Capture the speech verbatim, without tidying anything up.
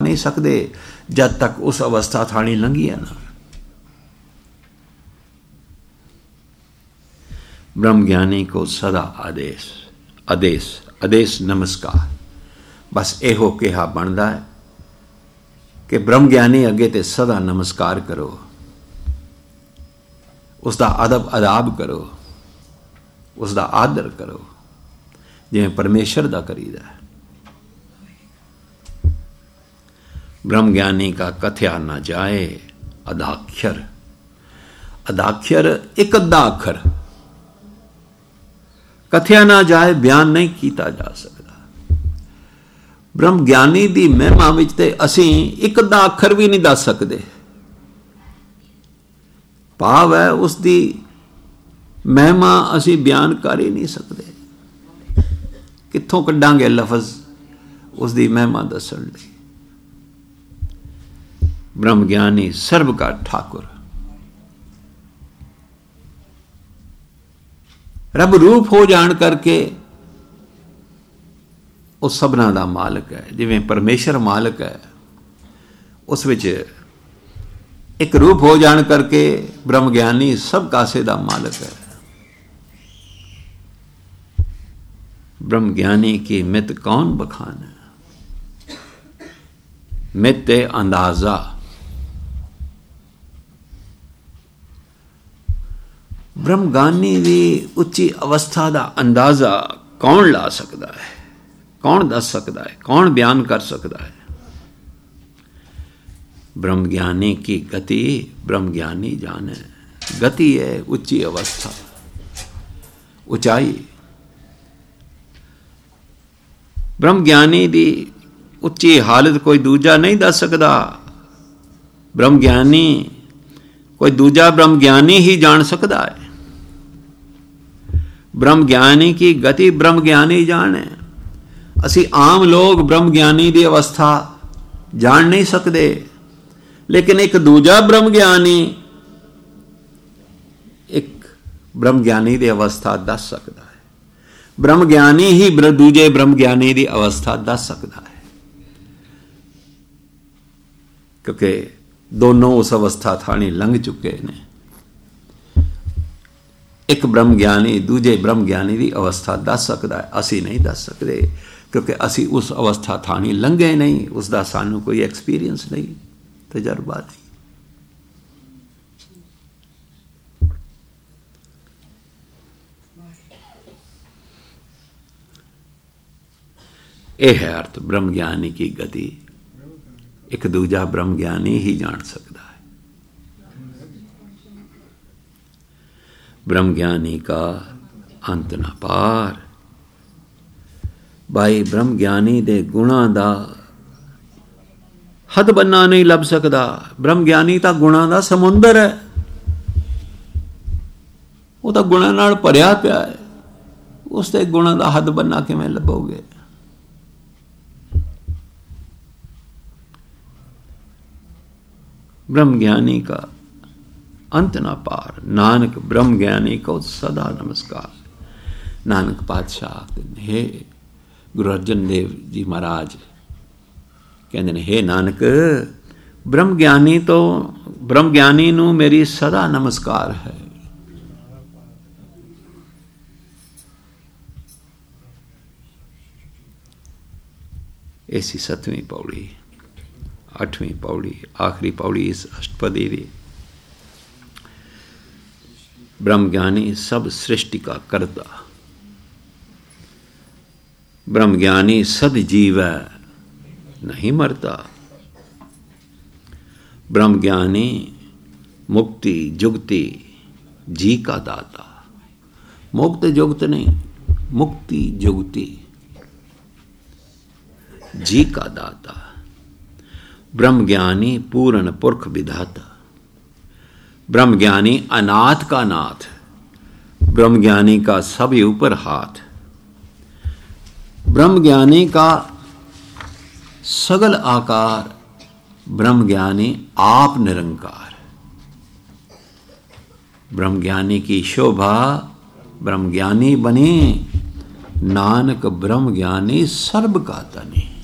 नहीं सकते जब तक उस अवस्था थानी लंघी है ना। ब्रह्म ज्ञानी को सदा आदेश आदेश आदेश नमस्कार बस एहो कहा बनता है कि ब्रह्म ज्ञानी अगे ते सदा नमस्कार करो, उसका अदब अदाब करो, उसका आदर करो जिवें परमेश्वर का करीदा है। ब्रह्म ज्ञानी का कथया न जाए अदाक्षर, अदाक्षर एक अद्धा अखर कथया ना जाए बयान नहीं किया जा सकता। ब्रह्म ज्ञानी की महिमा विच ते असीं एक अद्धा अखर भी नहीं दस सकते। भाव है उसकी महिमा असी बयान कर ही नहीं सकते। कित्थों कड्डांगे लफज उसकी महिमा दसण लई। ब्रह्म ज्ञानी सर्व का ठाकुर, रब रूप हो जान करके उस सबना दा मालिक है। जिवें परमेश्वर मालिक है, उस विच एक रूप हो जान करके ब्रह्म ज्ञानी सब कासे दा मालिक है। ब्रह्म ज्ञानी की मित कौन बखान, मित अंदाजा। ब्रह्म ज्ञानी की उच्ची अवस्था का अंदाजा कौन ला सकता है, कौन दस सकता है, कौन बयान कर सकता है। ब्रह्म ज्ञानी की गति ब्रह्म ज्ञानी जाने। गति है उच्ची अवस्था, ऊंचाई। ब्रह्म ज्ञानी की उच्ची हालत कोई दूजा नहीं दस सकता। ब्रह्म ज्ञानी कोई दूजा ब्रह्म ज्ञानी ही जान सकता है। ब्रह्म ज्ञानी की गति ब्रह्म ज्ञानी जाने। असी आम लोग ब्रह्म ज्ञानी की अवस्था जान नहीं सकते, लेकिन एक दूजा ब्रह्म ज्ञानी एक ब्रह्म ज्ञानी की अवस्था दस सकता है। ब्रह्म ज्ञानी ही दूजे ब्रह्म ज्ञानी की अवस्था दस सकता है, क्योंकि दोनों उस अवस्था थानी लंघ चुके ने। एक ब्रह्म ज्ञानी दूजे ब्रह्म ज्ञानी की अवस्था दस सकता है, असी नहीं दस सकते, क्योंकि असी उस अवस्था थानी लंघे नहीं, उसका सानू कोई एक्सपीरियंस नहीं, तजर्बा नहीं। यह है अर्थ ब्रह्म ज्ञानी की गति। एक दूजा ब्रह्म ज्ञानी ही जान सकता है। ब्रह्म ज्ञानी का अंत न पार। भाई ब्रह्म ज्ञानी दे गुणा दा हद बन्ना नहीं लभ सकता। ब्रह्म ज्ञानी तो गुणा दा समुंदर है, वो तो गुणा नाल भरिया पिया है, उसते गुणा दा हद बन्ना किवें लभोगे। ब्रह्म ज्ञानी का अंत ना पार। नानक ब्रह्म ज्ञानी को सदा नमस्कार। नानक पातशाह हे गुरु अर्जन देव जी महाराज कहते हैं, हे नानक ब्रह्म ज्ञानी तो ब्रह्म ज्ञानी नू मेरी सदा नमस्कार है। ऐसी सतवीं पौड़ी, अठवीं पौड़ी, आखिरी पौड़ी इस अष्टपदी दी। ब्रह्म ज्ञानी सब सृष्टि का कर्ता। ब्रह्म ज्ञानी सद जीव है, नहीं मरता। ब्रह्म ज्ञानी मुक्ति जुगति जी का दाता। मुक्त जुगत नहीं, मुक्ति जुगति जी का दाता। ब्रह्म ज्ञानी पूर्ण पुरख विधाता। ब्रह्म ज्ञानी अनाथ का नाथ। ब्रह्म ज्ञानी का सभी ऊपर हाथ। ब्रह्म ज्ञानी का सगल आकार। ब्रह्म ज्ञानी आप निरंकार। ब्रह्म ज्ञानी की शोभा ब्रह्म ज्ञानी बनी। नानक ब्रह्म ज्ञानी सर्ब का तनी।